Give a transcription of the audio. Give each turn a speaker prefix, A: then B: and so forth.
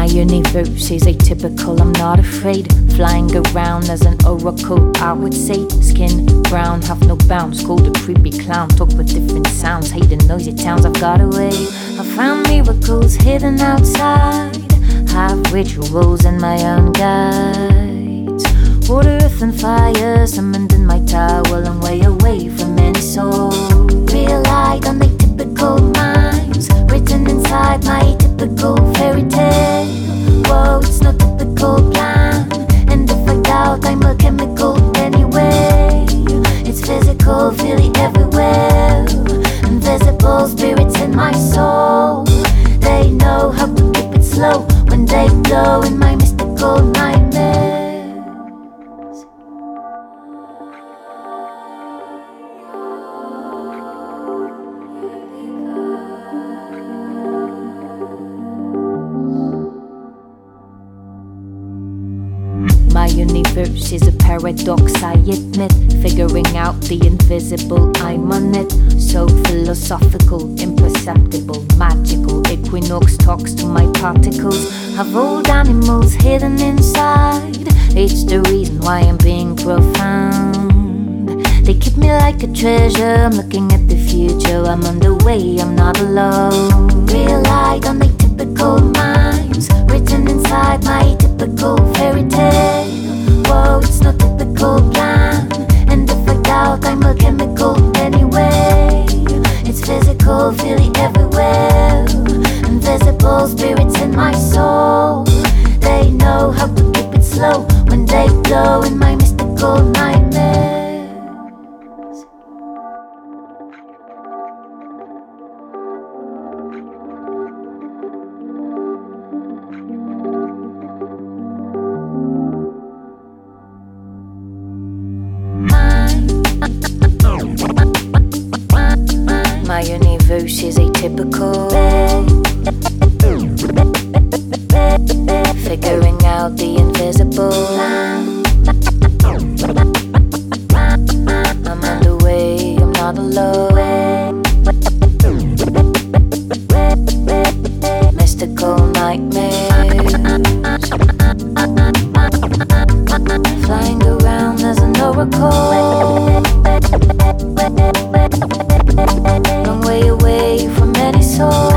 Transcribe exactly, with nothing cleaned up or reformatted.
A: My universe is atypical, I'm not afraid. Flying around as an oracle, I would say. Skin brown, have no bounds. Called a creepy clown, talk with different sounds. Hate the noisy towns, I've got away. I found miracles hidden outside. Have rituals and my own guides. Water, earth and fire summoned in my tower. I'm way away from any soul. Real light on atypical minds, written inside my typical fairy tale. Whoa, it's no typical plan. And if I doubt, I'm a chemical anyway. It's physical, feel it everywhere. Invisible spirits in my soul. They know how to keep it slow when they glow in my mystical nightmares. My universe is a paradox, I admit. Figuring out the invisible, I'm on it. So philosophical, imperceptible, magical. Equinox talks to my particles. Have old animals hidden inside. It's the reason why I'm being profound. They keep me like a treasure, I'm looking at the future. I'm on the way, I'm not alone. Real light on my typical minds, written inside my typical fairy tale. Whoa, it's no typical plan. And if I doubt, I'm a chemical anyway. It's physical, feel it everywhere. Invisible spirits in my soul. They know how to keep it slow when they glow in my mystical nightmares. My universe is atypical. Figuring out the invisible. I'm on the way, I'm not alone. Mystical nightmares. Flying around as an oracle. Long way away from any soul.